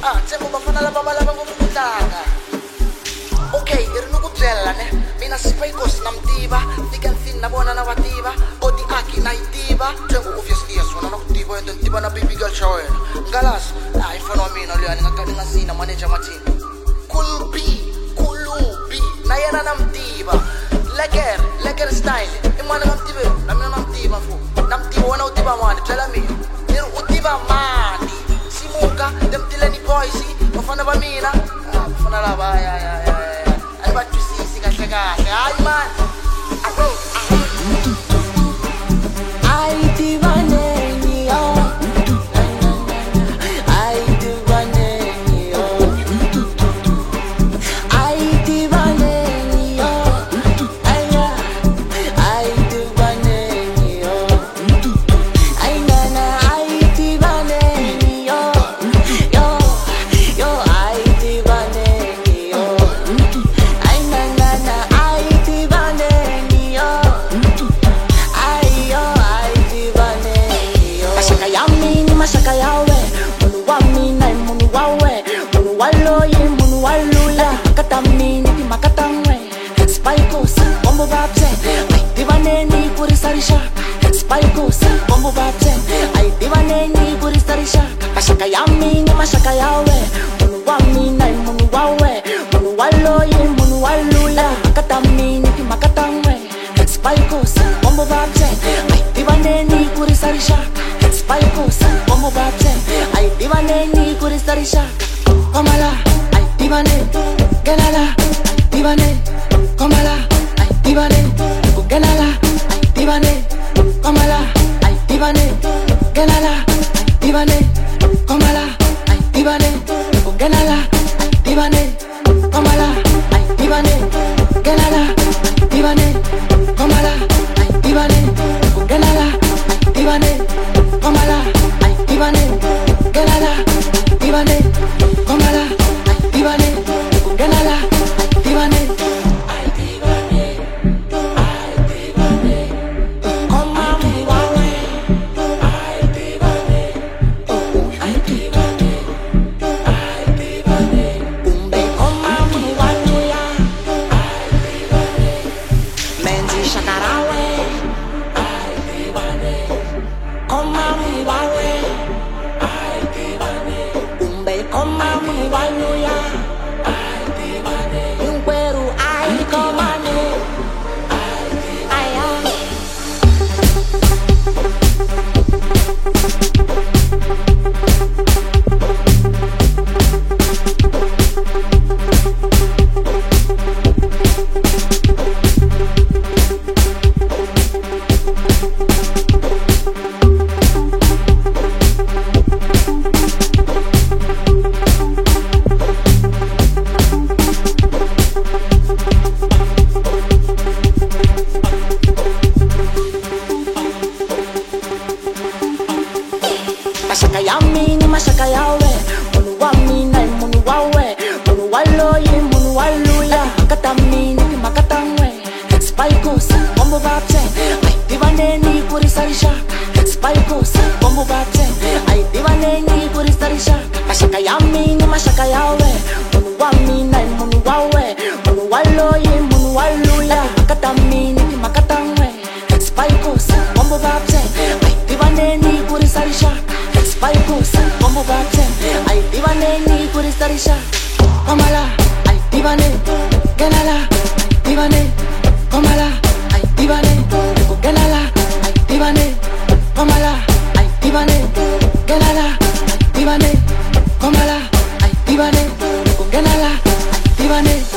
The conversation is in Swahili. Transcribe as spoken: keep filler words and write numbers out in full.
Ah, tsembo bafana lava va lava ngopfu ku tlanga. Okay, i ri ni ku byela ne mina Spikos na mtiva, Thick and Thin na vona na va tiva, Odi Aki na yi tiva. Tsembo obviously ya swona na ku tiva ende ni tiva na baby girl xa wena. Ngalasi, ah, i mfana wa mina loyi ni nga ka ni nga sina manager Martin. Cool B, Kulubi, na yena na mtiva. Lekker, lekker style. I mani nga mtive, na mina na mtiva fu. Na mtiva wena u tiva mani, byela mina. Ni ri u tiva mani. Simuka, dem tileni boys, bafana va mina. Ah, bafana lava, ya ya ya. Ai va twisisi kahle kahle. Hayi man. Ago, I divaneni yo. I divaneni yo. I divaneni yo. Aya. I divaneni yo. Ay nana, I divaneni yo. Yo, yo, I divaneni yo. Ay nana, I divaneni yo. Ay yo, I divaneni yo. Mashaka yami ni mashaka yawe. Munu wa mina ni munu wawe. Munu walo ye munu walula. Makata mini di makata mwe. Spikos, bombo babze. Ay divaneni kuri sarisha. Spikos, bombo babze. Ay divaneni kuri sarisha. Mashaka yami ni mashaka yawe. Munu wa mina ni munu wawe. Munu walo ye munu walula. Makata mini di makata mwe. Spikos, bombo babze. Ay divaneni kuri sarisha. Spikos, bombo babze. Ay divaneni kuri sarisha. Komala, ay divane, genala, ay divane, komala, ay divane, genala, ay divane, komala, ay divane, genala, ay divane, komala, ay divane, genala, ay divane, komala, ay divane, genala, ay divane, komala, ay divane, genala, ay divane, komala, ay divane, genala, ay divane, komala, ay divane, genala, ay divane, ay divane, ay divane, komala, wawe, ay divane, ay divane, ay divane, umbe komala, waluya, ay divane, menzi shakarawe, ay divane, komala, wawe, ay divane, umbe komala, waluya, ay divane, umberu ay komane, ay ay. Mashaka yami ni mashaka yawe. Munu wa mina ni munu wawe. Munu walo ye munu walula. Makata mini ni makata mwe. Spikos, bombo babze. Ay divaneni kuri sarisha. Spikos, bombo babze. Ay divaneni kuri sarisha. Mashaka yami ni mashaka yawe. Munu wa mina ni munu wawe. Munu walo ye munu walula. Makata mini ni makata mwe. Spikos, bombo babze. Ay divaneni kuri sarisha. Spikos, bombo babze. Ay divaneni kuri sarisha. Komala, ay divane, genala, ay divane, komala, ay divane, genala, ay divane, komala, ay divane, genala, ay divane, komala, ay divane, genala, ay divane.